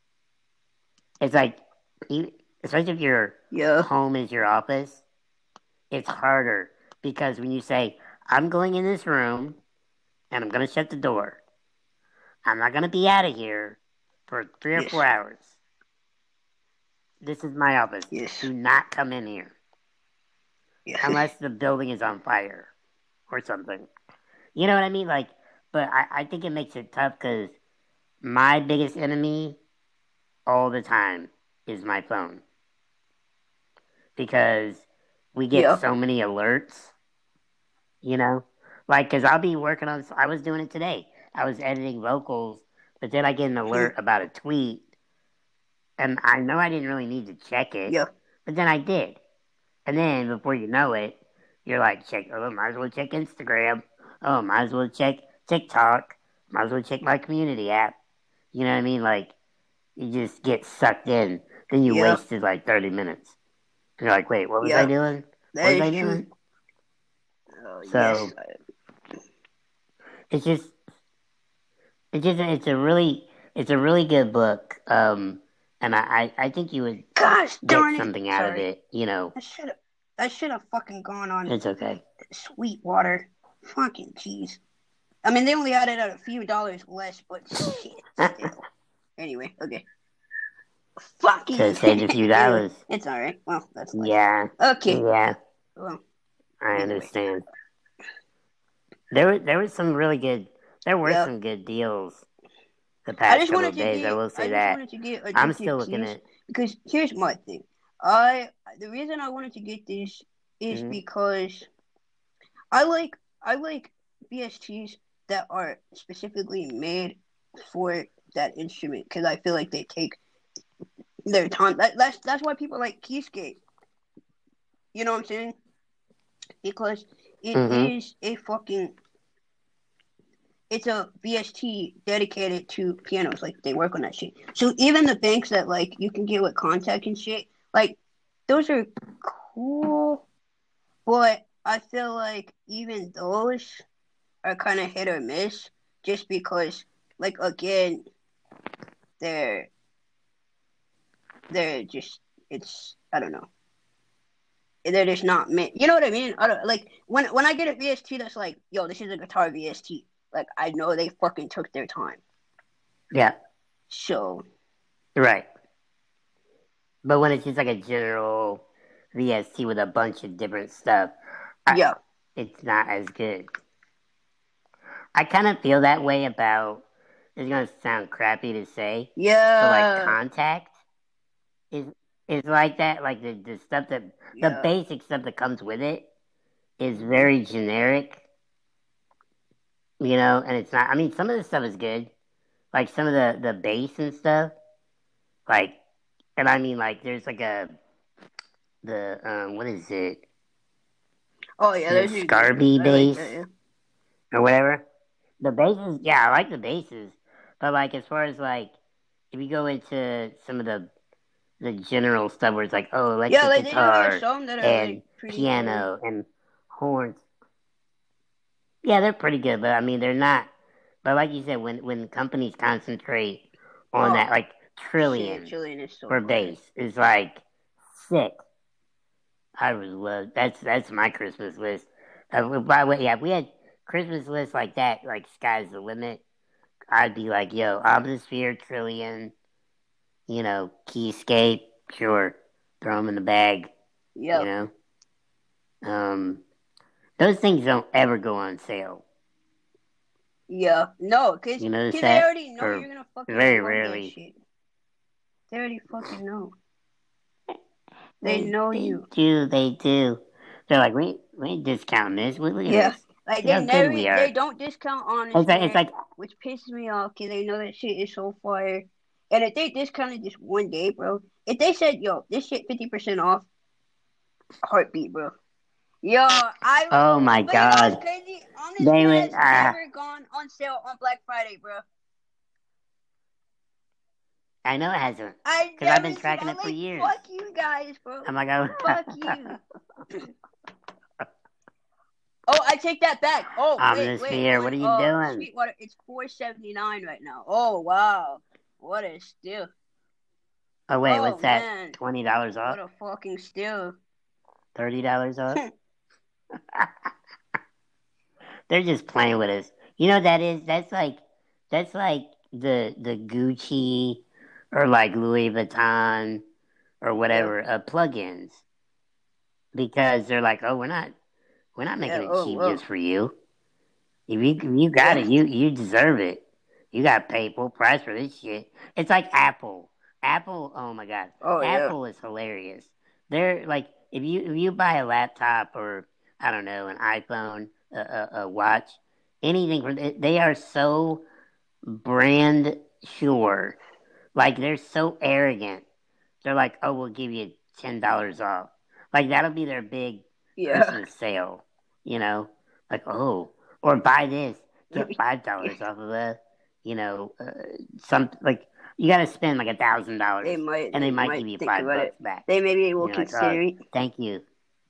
It's like, you, especially if your Yeah. home is your office, it's harder because when you say, I'm going in this room and I'm going to shut the door, I'm not going to be out of here for three or four Yes. hours. This is my office. Yes. Do not come in here Yeah. unless the building is on fire or something. You know what I mean? Like, but I, I think it makes it tough because my biggest enemy all the time is my phone because we get Yeah. so many alerts, you know? Like, because I'll be working on, I was doing it today. I was editing vocals, but then I get an alert about a tweet, and I know I didn't really need to check it, Yeah. but then I did. And then before you know it, you're like, check, oh, might as well check Instagram. Oh, might as well check TikTok. Might as well check my community app. You know what I mean? Like, you just get sucked in. Then you Yeah. wasted like thirty minutes. You're like, wait, what was I Yeah. doing? That What was is I true. doing? Uh, yes. So it's just, it's just, it's a really, it's a really good book. Um, and I, I, I think you would Gosh get darn it. something out of Sorry. it. You know, I should have. I should have fucking gone on it's okay. Sweetwater. Fucking jeez. I mean, they only had it at a few dollars less, but shit, still. Anyway, okay. Fucking. To save a few Anyway, dollars. it's alright. Well, that's life. Yeah. Okay. Yeah. Well, I anyway. understand. There were there was some really good. There were Yeah. some good deals the I past just couple wanted of to days. get. I will I say just that. wanted to get I'm addictive still looking keys at. because here's my thing. I the reason I wanted to get this is Mhm. because I like I like V S Ts that are specifically made for that instrument because I feel like they take their time. That, that's that's why people like Keyscape. You know what I'm saying? Because it Mhm. is a fucking it's a V S T dedicated to pianos. Like they work on that shit. So even the banks that like you can get with contact and shit, like those are cool. But I feel like even those are kind of hit or miss, just because, like again, they're they're just it's I don't know. They're just not meant. You know what I mean? I don't like when when I get a V S T that's like, yo, this is a guitar V S T. Like I know they fucking took their time. Yeah. So Right. But when it's just like a general V S T with a bunch of different stuff, I, yeah, it's not as good. I kind of feel that way about. It's gonna sound crappy to say, but like yeah, Contact is is like that. Like the the stuff that the yeah, basic stuff that comes with it is very generic, you know. And it's not. I mean, some of the stuff is good, like some of the the bass and stuff. Like, and I mean, like there's like a the um what is it? oh yeah, The those are good. Scarby I like bass that. Yeah, or whatever. The bases, yeah, I like the bases, but like as far as like if you go into some of the the general stuff where it's like oh yeah, electric like they do have guitar some that are like and pretty good. piano and horns, yeah, they're pretty good, but I mean they're not. But like you said, when when companies concentrate on Oh that, like shit, Trillion Chilean is so for fire. bass is like sick. I would love that's that's my Christmas list. Uh, by the way, yeah, if we had Christmas lists like that, like sky's the limit. I'd be like, yo, Omnisphere, Trillion, you know, Keyscape, sure, throw them in the bag, you Yep. know. Um, those things don't ever go on sale. Yeah. No, cause, You notice cause they that? already know Or you're gonna fucking very love that rarely. shit. They already fucking know. They They know they you. do, they do. They're like, we we ain't discounting this. Look at Yeah. us. Like See they how good never, we they are. don't discount It's like it's Honestbare, like which pisses me off. Cause they know that shit is so fire. And if they discounted just one day, bro, if they said, yo, this shit fifty percent off, heartbeat, bro. Yo, I would. oh my But you know what's god. crazy? They Honestbare would has ah never gone on sale on Black Friday, bro. I know it hasn't. I Because I've never been seen. tracking I'm it for like, years. fuck you guys, bro. I'm like, oh, Fuck you. Oh, I take that back. Oh, wait, wait. Omnisphere, On what are you uh doing? Sweetwater, it's four seventy nine right now. Oh wow, what a steal. Oh wait, Oh what's that? man, Twenty dollars off? what a fucking steal. Thirty dollars off? They're just playing with us. You know what that is? That's like that's like the the Gucci or like Louis Vuitton or Yeah, whatever uh, plugins because they're like, oh, we're not we're not yeah. making it Oh cheap well. just for you. If you if you got Yeah. it, you you deserve it. You got to pay full price for this shit. It's like Apple. Apple, oh my god, Oh yeah. Apple is hilarious. They're like if you if you buy a laptop or I don't know an iPhone, a, a, a watch, anything from they are so brand sure. Like they're so arrogant. They're like, oh, we'll give you ten dollars off. Like that'll be their big Yeah. Christmas sale. You know, like oh, or buy this, get five dollars off of a, you know, uh, some like you got to spend like a thousand They dollars, might. and they They might might give you think five about it. bucks back. They maybe And will you're like, oh, consider it. thank you.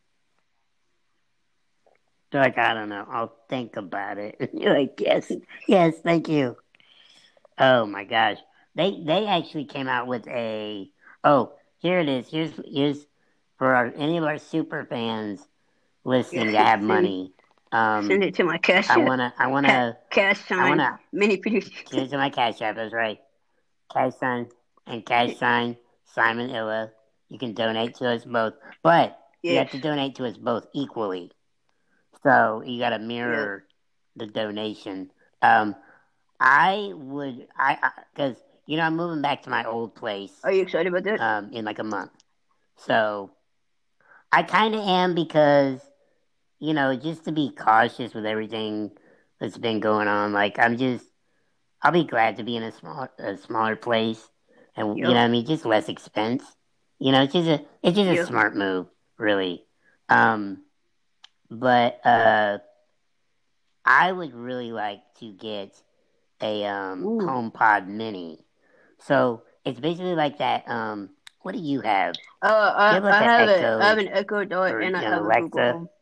They're like, I don't know, I'll think about it. And you're like, yes, yes, thank you. Oh my gosh, they they actually came out with a oh here it is here's here's for our, any of our super fans listening that have See. money. Um, Send it to my cash I app. wanna, I Ca- wanna, cash I sign wanna mini producer. send it to my cash app. That's right. Cash sign and cash sign Simon Illa. You can donate to us both, but you Yes. have to donate to us both equally. So you got to Yep. mirror the donation. Um, I would, I, because you know I'm moving back to my old place Are you excited about that? um, in like a month. So I kind of am because you know just to be cautious with everything that's been going on. Like I'm just, I'll be glad to be in a small, a smaller place, and you know Yep. what I mean, just less expense. You know, it's just a, it's just a Yep. smart move, really. Um, but uh, I would really like to get a um, Ooh. HomePod Mini. So it's basically like that. Um, what do you have? Uh, Do you I have like I an have a I have Echo an Echo Dot or and I an have a Google Alexa? Home.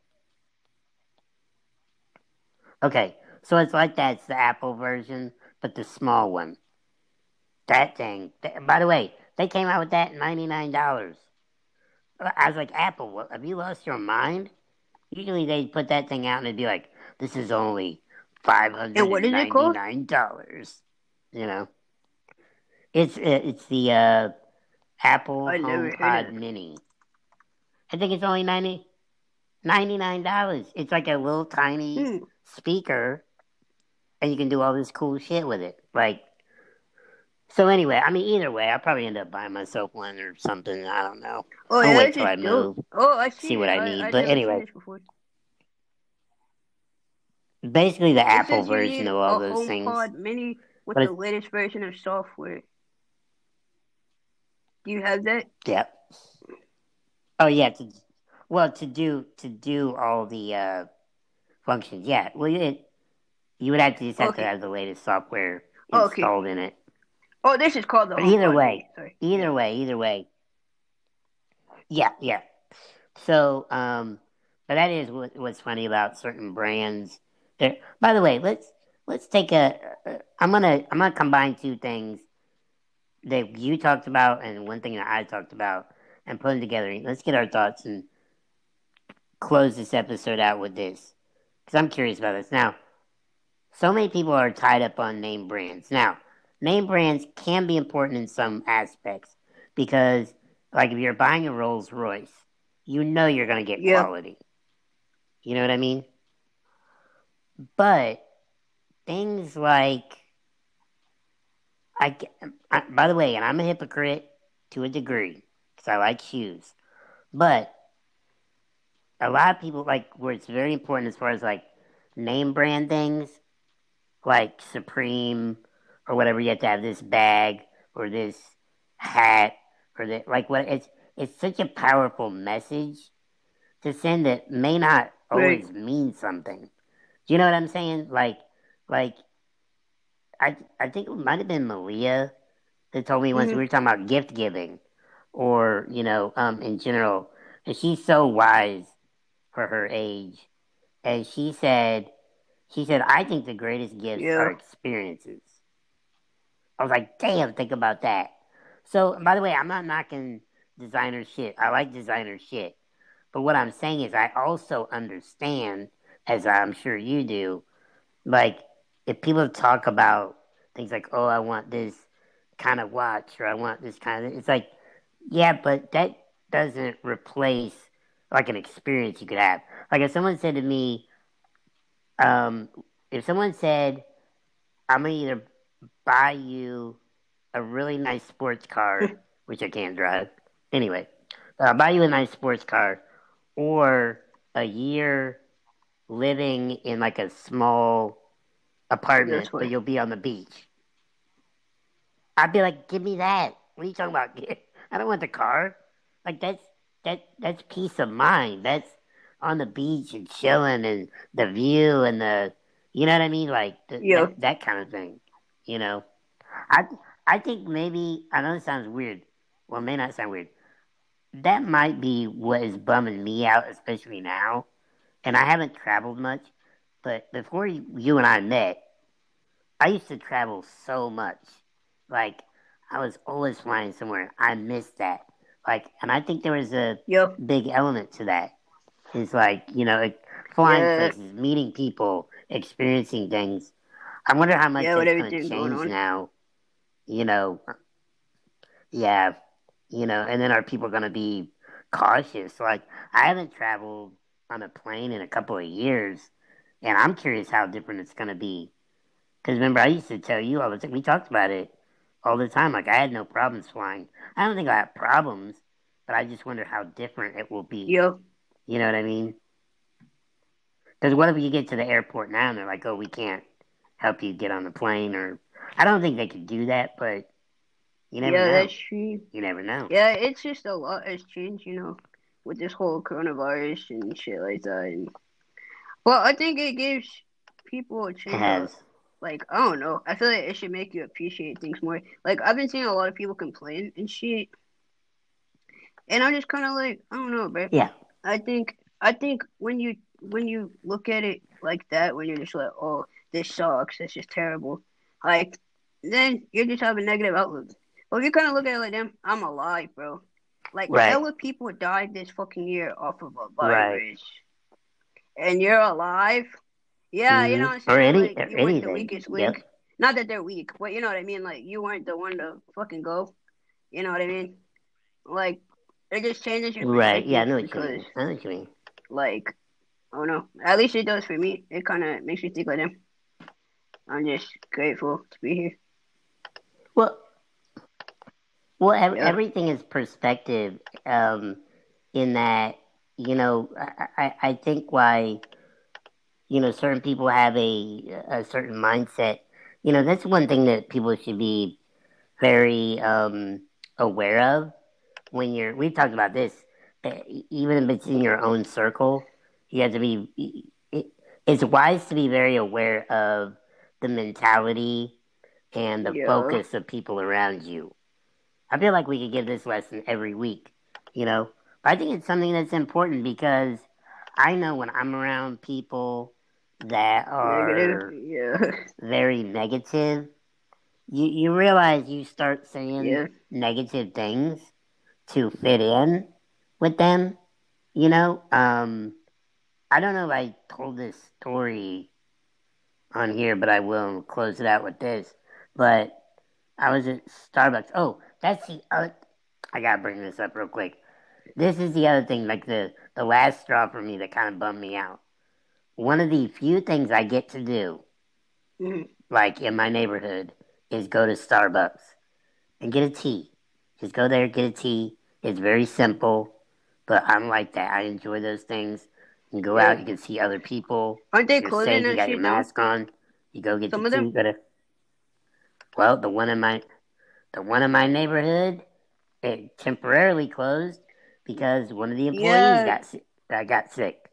Okay, so it's like that. It's the Apple version, but the small one. That thing. Th- by the way, they came out with that at ninety-nine dollars. I was like, Apple, what, have you lost your mind? Usually they put that thing out and it'd be like, this is only And what is it called? five hundred ninety-nine dollars. You know, it's it's the uh, Apple I never heard of HomePod it. Mini. I think it's only ninety ninety-nine dollars. It's like a little tiny Hmm. speaker, and you can do all this cool shit with it. Like, so anyway, I mean, either way, I'll probably end up buying myself one or something. I don't know. Oh I'll yeah, wait that's till I just dope. move, Oh, I see seen what it. I I need. I But never seen anyway, this before. basically the It Apple says you version need of all a those things. HomePod Mini with But the it's, latest version of software. Do you have that? yeah. Oh yeah. To, well, to do to do all the uh, functions, yeah. Well, it, you would have to just have to Okay. have the latest software Okay. installed in it. Oh, this is called the But either HomePod way, Mini. Sorry. Yeah. either way, either way, yeah, yeah. So, um, but that is what, what's funny about certain brands. There. By the way, let's let's take a. Uh, I'm gonna I'm gonna combine two things that you talked about and one thing that I talked about and put them together. Let's get our thoughts and close this episode out with this because I'm curious about this. Now, so many people are tied up on name brands. Now, name brands can be important in some aspects because, like, if you're buying a Rolls Royce, you know you're going to get Yep. quality. You know what I mean? But things like, I, I by the way, and I'm a hypocrite to a degree because I like shoes, but a lot of people like where it's very important as far as like name brand things like Supreme or whatever. You have to have this bag or this hat or that like what it's it's such a powerful message to send that may not Right. always mean something. Do you know what I'm saying? Like like I I think it might have been Malia that told me once we Mhm. were talking about gift giving or, you know, um in general. And she's so wise for her age. And she said she said, I think the greatest gifts Yeah. are experiences. I was like, damn, think about that. So, by the way, I'm not knocking designer shit. I like designer shit. But what I'm saying is, I also understand, as I'm sure you do, like, if people talk about things like, oh, I want this kind of watch or I want this kind of, it's like, yeah, but that doesn't replace like an experience you could have. Like, if someone said to me, um, if someone said, I'm going to either buy you a really nice sports car, which I can't drive. Anyway, I'll buy you a nice sports car, or a year living in like a small This apartment, but way. you'll be on the beach. I'd be like, give me that. What are you talking about? I don't want the car. Like that's that that's peace of mind. That's on the beach and chilling and the view and the you know what I mean? Like the, Yeah. that that kind of thing. You know, I I think maybe I know it sounds weird. Well, it may not sound weird. That might be what is bumming me out, especially now. And I haven't traveled much, but before you, you and I met, I used to travel so much. Like I was always flying somewhere. I missed that. Like, and I think there was a Yep. big element to that. It's like you know, flying Yeah, places, meeting people, experiencing things. I wonder how much yeah, with that's going to everything going change on. now. You know, yeah, you know, and then are people going to be cautious? Like, I haven't traveled on a plane in a couple of years, and I'm curious how different it's going to be. Because remember, I used to tell you all the time, we talked about it all the time. Like, I had no problems flying. I don't think I have problems, but I just wonder how different it will be. Yeah, You know what I mean? Because what if you get to the airport now and they're like, oh, we can't help you get on the plane? Or I don't think they could do that, but you never yeah, know. that's true. You never know. Yeah, it's just a lot has changed, you know, with this whole coronavirus and shit like that. And, well, I think it gives people a It chance to, has. like, I don't know. I feel like it should make you appreciate things more. Like, I've been seeing a lot of people complain and shit, and I'm just kind of like, I don't know, bro. Yeah. I think, I think when you when you look at it like that, when you're just like, oh, this sucks, this is terrible, like, then you just have a negative outlook. But if you kind of look at it like, damn, I'm alive, bro. Like, Right. hella people died this fucking year off of a Right. virus, and you're alive. Yeah, you know Mm-hmm. what I'm Or saying? any Like, or you weren't the anything. weakest Yep. link. Not that they're weak, but you know what I mean. Like, you weren't the one to fucking go. You know what I mean? Like, it just changes your Right. Yeah, I perspective know what you because, mean. I know what you mean. like, I don't know. At least it does for me. It kind of makes me think like them. I'm just grateful to be here. Well, well, ev- Yeah. everything is perspective. Um, in that, you know, I, I, I think why you know certain people have a a certain mindset. You know, that's one thing that people should be very um, aware of when you're. We've talked about this. uh, Even if it's in your own circle, you have to be. It, it's wise to be very aware of the mentality and the Yeah. focus of people around you. I feel like we could give this lesson every week, you know. But I think it's something that's important because I know when I'm around people that Negative. are Yeah. very negative, you, you realize you start saying Yeah. negative things to fit in with them, you know. Um, I don't know if I told this story on here, but I will close it out with this. But I was at Starbucks. Oh, that's the other. I gotta bring this up real quick. This is the other thing, like the the last straw for me that kind of bummed me out. One of the few things I get to do, Mm-hmm. like in my neighborhood, is go to Starbucks and get a tea. Just go there, get a tea. It's very simple, but I'm like that. I enjoy those things. You can go Yeah. out, you can see other people. Aren't they You're closing safe. You that got your shit down? mask on. You go get the Some of tea. them? You gotta. Well, the one in my the one in my neighborhood, it temporarily closed because one of the employees Yeah. got sick. Uh, got sick.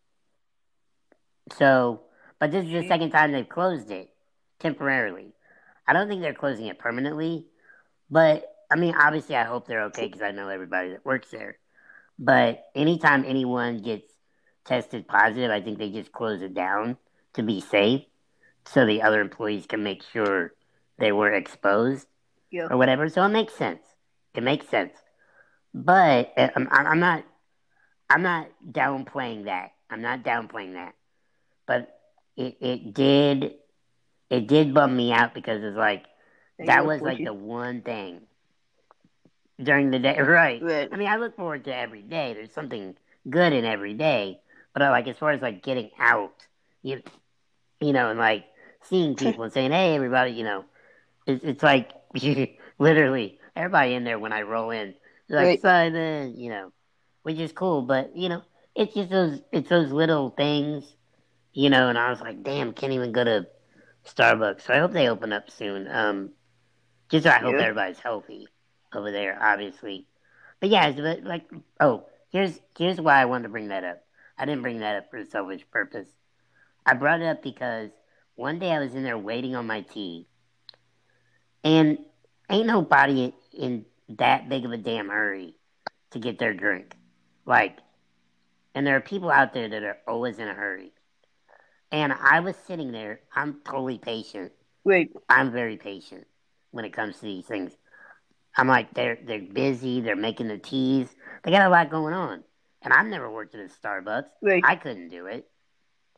So, but this is the Shit. second time they've closed it temporarily. I don't think they're closing it permanently, but I mean, obviously, I hope they're okay because I know everybody that works there. But anytime anyone gets tested positive, I think they just close it down to be safe, so the other employees can make sure they were exposed Yeah. or whatever. So it makes sense. It makes sense. But uh, I'm, I'm not. I'm not downplaying that. I'm not downplaying that. But it it did it did bum me out because it's like They that gotta was push like you. the one thing during the day. Right. Right. I mean, I look forward to every day. There's something good in every day. But I, like as far as like getting out, you you know, and like seeing people and saying, "Hey, everybody," you know, it's it's like literally everybody in there when I roll in, they're like Right. Simon, you know, which is cool. But you know, it's just those it's those little things, you know. And I was like, damn, can't even go to Starbucks. So I hope they open up soon. Um, just so I hope Yeah. everybody's healthy over there, obviously. But yeah, but like, oh, here's here's why I wanted to bring that up. I didn't bring that up for a selfish purpose. I brought it up because one day I was in there waiting on my tea, and ain't nobody in that big of a damn hurry to get their drink. Like, and there are people out there that are always in a hurry. And I was sitting there. I'm totally patient. Wait. I'm very patient when it comes to these things. I'm like, they're they're busy. They're making the teas. They got a lot going on. And I've never worked at a Starbucks. Wait. I couldn't do it.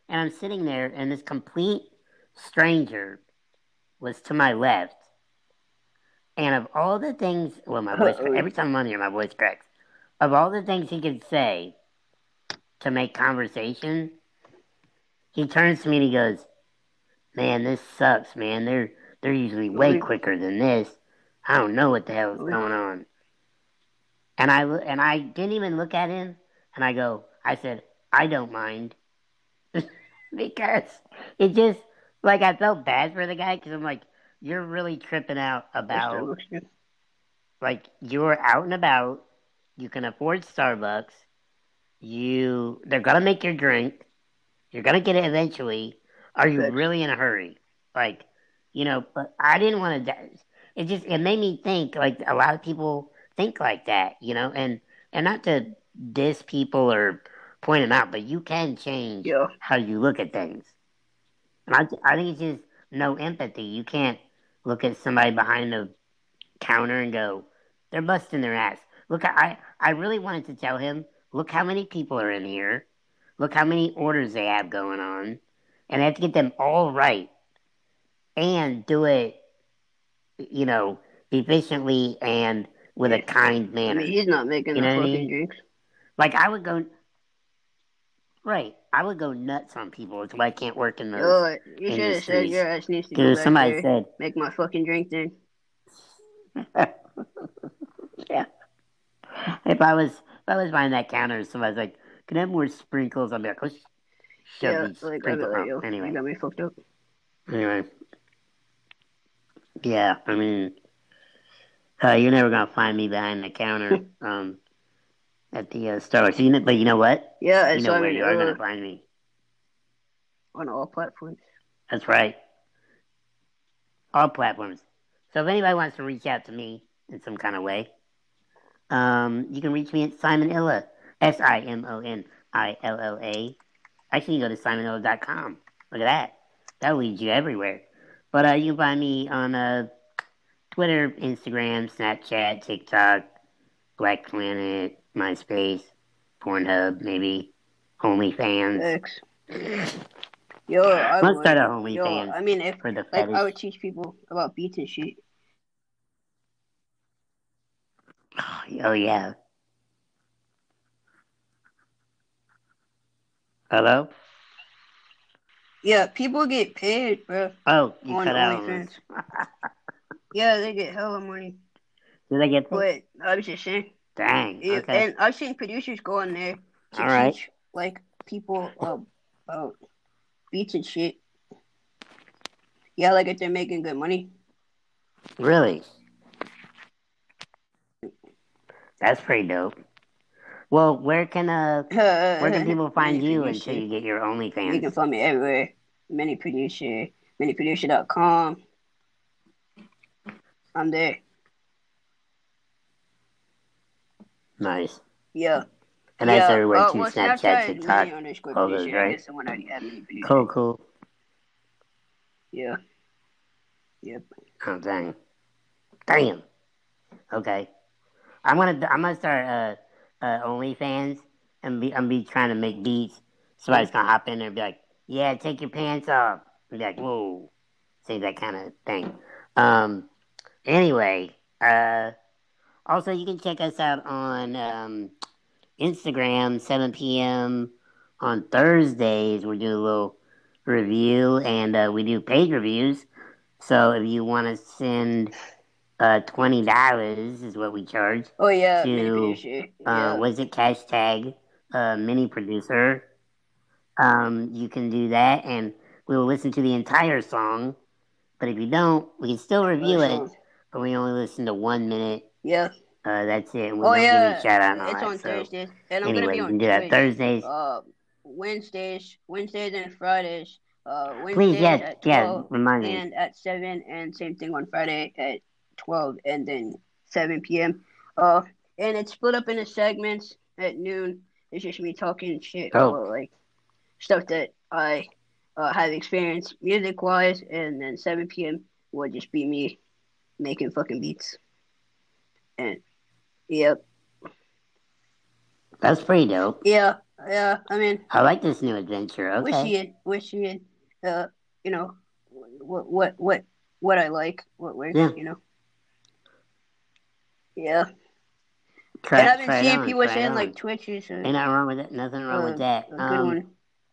and I'm sitting there, and this complete stranger was to my left. And of all the things, well, my voice, Uh-oh. every time I'm on here, my voice cracks. Of all the things he could say to make conversation, he turns to me and he goes, "Man, this sucks, man. They're they're usually way quicker than this. I don't know what the hell is going on." And I and I didn't even look at him, and I go, I said, "I don't mind," because it just like I felt bad for the guy because I'm like, you're really tripping out about like you're out and about. You can afford Starbucks. You they're gonna make your drink. You're gonna get it eventually. Are you really in a hurry? Like, you know, but I didn't want to. It just it made me think. Like a lot of people think like that, you know, and and not to diss people or point them out, but you can change Yeah. how you look at things. And I I think it's just no empathy. You can't look at somebody behind the counter and go, they're busting their ass. Look, I I really wanted to tell him, look how many people are in here. Look how many orders they have going on. And I have to get them all right and do it, you know, efficiently and with Yeah. a kind I manner. mean, he's not making You the know what I fucking mean? drinks. Like, I would go, right, I would go nuts on people. It's why I can't work in those Yo, you should have said industries. your ass needs to go Because back somebody there, said, make my fucking drink then. yeah. If I was if I was behind that counter and somebody's like, "Can I have more sprinkles?" I'd be like, "Let's shove Yeah, these like, I'd be sprinkles." like, Oh, yo, anyway, you got me fucked up. anyway, yeah. I mean, uh, you're never gonna find me behind the counter um, at the uh, Starbucks. You know, but you know what? Yeah, You so know I where mean, you are uh, gonna find me. on all platforms. That's right, all platforms. So if anybody wants to reach out to me in some kind of way, um, you can reach me at Simon Illa, S I M O N I L L A. Actually, you go to simon illa dot com. Look at that. That leads you everywhere. But uh, you can find me on uh, Twitter, Instagram, Snapchat, TikTok, Black Planet, MySpace, Pornhub, maybe, OnlyFans. X. Yo, I Let's would. start a Yo, OnlyFans I mean, if for the like fetish. I would teach people about beats and shit. Oh, yeah. Hello? Yeah, people get paid, bro, Oh, you on cut out on OnlyFans. Yeah, they get hella money. Did they get paid? But I was just saying, Dang, yeah, okay. and I've seen producers go on there to All right. teach like people uh, about beats and shit. Yeah, like if they're making good money. Really? That's pretty dope. Well, where can uh where can people find Mini you producer. until you get your You OnlyFans? can find me everywhere. Mini producer, mini producer dot com. I'm there. Nice. Yeah. And yeah. that's everywhere Uh, too. well, Snapchat, Snapchat is TikTok, mini underscore all those, producer. I right? guess someone already had mini producer. Cool, cool. Yeah. Yep. Oh dang. Damn. Okay. I'm gonna I'm gonna start uh, uh OnlyFans and be I'm be trying to make beats. Somebody's gonna hop in there and be like, "Yeah, take your pants off." And be like, "Whoa," say that kind of thing. Um. Anyway, uh, also you can check us out on um, Instagram, seven p.m. on Thursdays. We do a little review and uh, we do page reviews. So if you want to send uh, twenty dollars is what we charge. Oh yeah, to, mini producer. Yeah. Uh, was it hashtag uh, mini producer? Um, you can do that, and we will listen to the entire song. But if you don't, we can still review it, but we only listen to one minute. Yeah. Uh, that's it. And we oh don't yeah, give you a shout out and all it's that. on So Thursdays, and I'm anyway, gonna be you on can do Twitch. that Thursdays. Uh, Wednesdays, Wednesdays and Fridays. Uh, Wednesdays Please, yes, at yeah, twelve remind me. and at seven, and same thing on Friday at twelve and then seven p.m. Uh, and it's split up into segments. At noon, it's just me talking shit Oh. about like stuff that I uh, have experienced music wise, and then seven p.m. would just be me making fucking beats. And yep. That's pretty dope. Yeah. Yeah, I mean, I like this new adventure. we're Okay. seeing, we're seeing, uh, you know, what, what, what, what I like, what works, Yeah. you know. Yeah. And Try, I've been try it seeing on. people Try it saying like on. Twitch is a, Ain't nothing wrong with it. Nothing wrong with a, that. a good Um, one.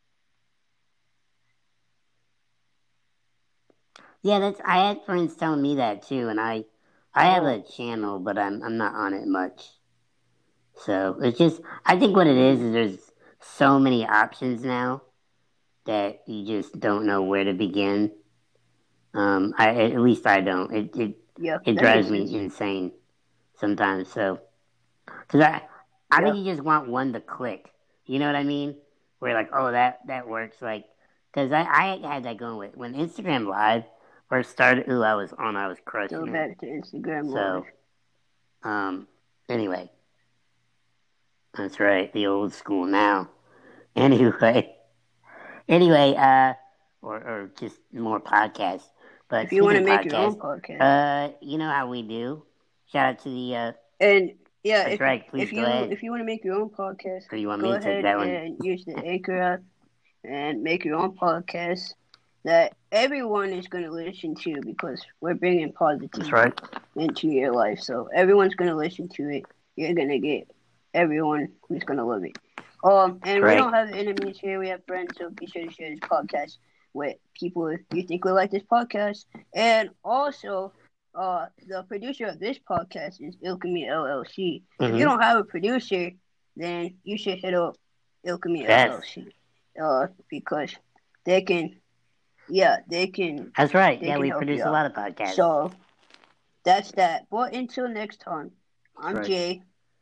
yeah, that's. I had friends telling me that too, and I, I have Oh, a channel, but I'm, I'm not on it much. So it's just, I think what it is mm, is there's so many options now that you just don't know where to begin. Um, I at least I don't. It it yeah, it that drives makes me sense. insane sometimes. So, cause I I Yeah, think you just want one to click. You know what I mean? Where like, oh that that works. Like, cause I I had that going with when Instagram Live first started. Ooh, I was on. I was go crushing it. back to Instagram Live. So, um, anyway, that's right. The old school now. Anyway, anyway, uh, or or just more podcasts. But If you want speaking to of make your own podcasts, podcast, uh, you know how we do. Shout out to the. Uh, and yeah, that's if right. Please if go you ahead. if you want to make your own podcast, Or you want go me to take ahead that one? and use the Anchor app and make your own podcast that everyone is going to listen to because we're bringing That's positivity right. into your life. So everyone's going to listen to it. You're going to get everyone who's going to love it. Um, That's and we right. don't have enemies here. We have friends. So be sure to share this podcast with people if you think will like this podcast. And also, uh, the producer of this podcast is Ilkemy L L C. If you Mm-hmm. don't have a producer, then you should hit up Ilkemy Yes. L L C. Uh, because they can, yeah, they can, That's right. they Yeah, can we help produce you a out. lot of podcasts. So that's that. But until next time, That's I'm right. Jay,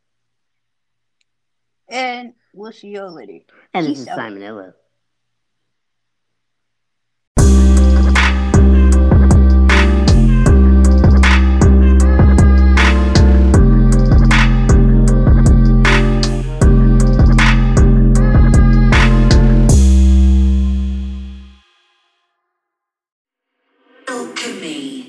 and we'll see you later. And this Peace is out. Simon Illo. Alchemy.